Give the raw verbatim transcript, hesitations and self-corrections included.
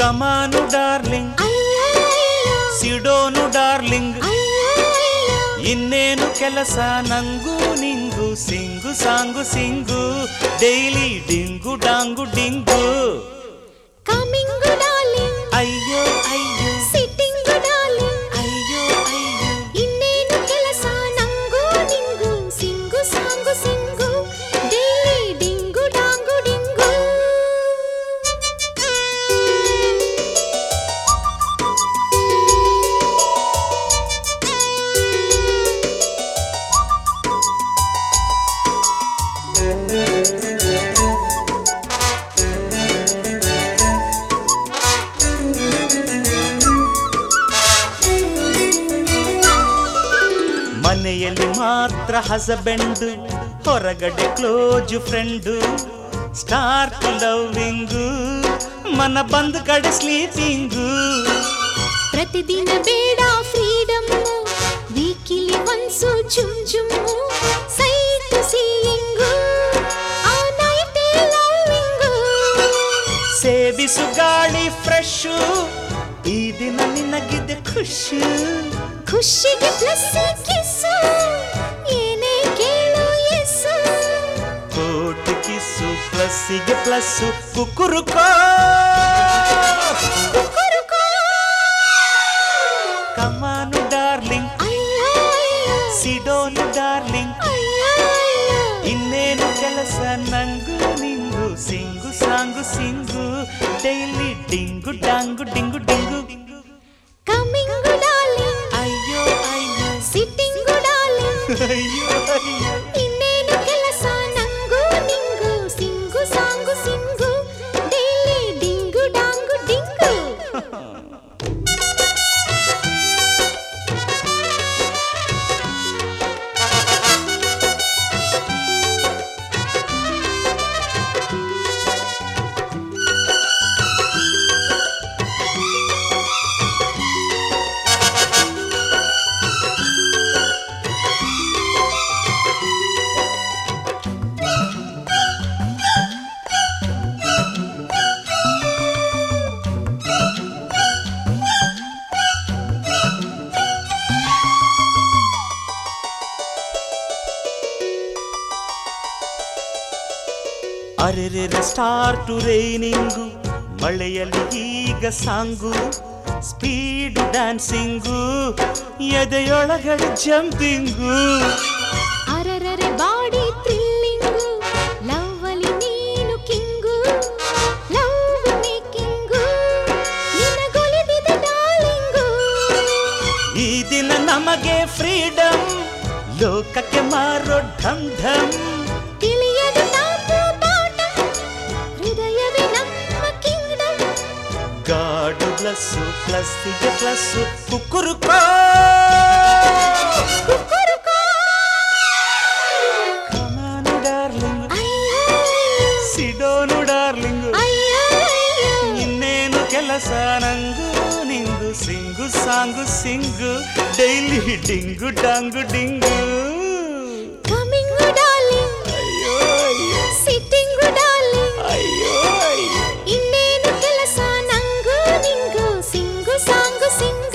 ಕಮಾನು darling, ಸಿಡೋನು darling, ಇನ್ನೇನು ಕೆಲಸ ನಂಗೂ ನಿಂಗು, sing song sing, daily ding dong ding. Coming darling, ಅಯ್ಯೋ ಅಯ್ಯೋ, ಸಿಟ್ಟಿಂಗು ಡಾರ್ಲಿಂಗ್, ಅಯ್ಯೋ ಅಯ್ಯೋ, ಇನ್ನೇನು ಕೆಲಸ ನಂಗೂ ನಿಂಗು, sing song sing, daily ding dong ding. ಮನೆಯಲ್ಲಿ ಮಾತ್ರ ಹಸಬೆಂಡು, ಹೊರಗಡೆ ಕ್ಲೋಜ್ ಫ್ರೆಂಡು, ಸ್ಟಾರ್ಟ್ ಲವ್ವಿಂಗು, ಮನ ಬಂದ ಕಡೆ ಸ್ಲೀಪಿಂಗು. ಪ್ರತಿದಿನ ಬೇಡ ಫ್ರೀಡಮ್ಮು, ವೀಕಿಲಿ ಒನ್ಸು ಜುಮ್ ಜುಮ್ಮು, ಸೈಟು ಸೀಯಿಂಗು, ಆ ನೈಟೇ ಲವ್ವಿಂಗು. ಸೇವಿಸು ಗಾಳಿ ಫ್ರೆಶು, ಈ ದಿನ ನಿನಗಿದೆ ಖುಷಿ, ಖುಷಿಗೆ ಪ್ಲಸ್ ಕಿಸ್ಸು, ಏನೇ ಕೇಳು ಎಸ್ಸು. ಕೋಟಿ ಕಿಸ್ಸು ಪ್ಲಸ್ಸಿಗೆ ಪ್ಲಸ್ಸು, ಕುಕ್ಕುರುಕೋ ಕುಕ್ಕುರುಕೋ. ಕಮಾನು ಡಾರ್ಲಿಂಗ್, ಅಯ್ಯೋ ಅಯ್ಯೋ, ಸಿಡೋನು ಡಾರ್ಲಿಂಗ್, ಅಯ್ಯೋ ಅಯ್ಯೋ, ಇನ್ನೇನು ಕೆಲಸ ನಂಗೂ ನಿಂಗು, sing song sing, daily ding dong ding ding. Coming darling, ಅಯ್ಯೋ ಅಯ್ಯೋ, ಸಿಟ್ಟಿಂಗು ಡಾರ್ಲಿಂಗ್, ಅಯ್ಯೋ ಅಯ್ಯೋ, ಇನ್ನೇನು ಕೆಲಸ ನಂಗೂ ನಿಂಗು, sing song sing, daily ding dong ding. ಅರೆರೆ ಸ್ಟಾರ್ಟು ರೈನಿಂಗು, ಮಳೆಯಲ್ಲಿ ಈಗ ಸಾಂಗು, ಸ್ಪೀಡು ಡ್ಯಾನ್ಸಿಂಗು, ಎದೆಯೊಳಗಡೆ ಜಂಪಿಂಗು. ಅರರರೆ ಬಾಡಿ ಥ್ರಿಲ್ಲಿಂಗು, ಲವ್ವಲಿ ನೀನು ಕಿಂಗು, ಲವ್ ಮೇಕಿಂಗು, ನಿನಗೊಲಿದಿದೆ ಡಾರ್ಲಿಂಗು. ಈ ದಿನ ನಮಗೆ ಫ್ರೀಡಮ್, ಲೋಕಕ್ಕೆ ಮಾರೋ ಢಮ್ ಢಮ್, ತಿಳಿಯದು ತಾಪು ಬಾಟ, ಹೃದಯವೇ ನಮ್ಮ ಕಿಂಗ್ಡಮ್. ಗಾಡು ಬ್ಲಸ್ಸು ಪ್ಲಸ್ಸಿಗೆ ಪ್ಲಸ್ಸು, ಕುಕ್ಕುರುಕೋ ಕುಕ್ಕುರುಕೋ. ಕಮಾನು ಡಾರ್ಲಿಂಗ್, ಅಯ್ಯೋ ಸಿಡೋನು ಡಾರ್ಲಿಂಗ್, ಅಯ್ಯೋ ಅಯ್ಯೋ, ಇನ್ನೇನು ಕೆಲಸ ನಂಗೂ ನಿಂಗು, sing song sing, daily ding dong ding. Coming darling, ಅಯ್ಯೋ ಅಯ್ಯೋ, ಸಿಟ್ಟಿಂಗು ಡಾರ್ಲಿಂಗ್, ಅಯ್ಯೋ ಅಯ್ಯೋ, ಇನ್ನೇನು ಕೆಲಸ ನಂಗೂ ನಿಂಗು, ಸಿಂಗು ಸಾಂಗು ಸಿಂಗು.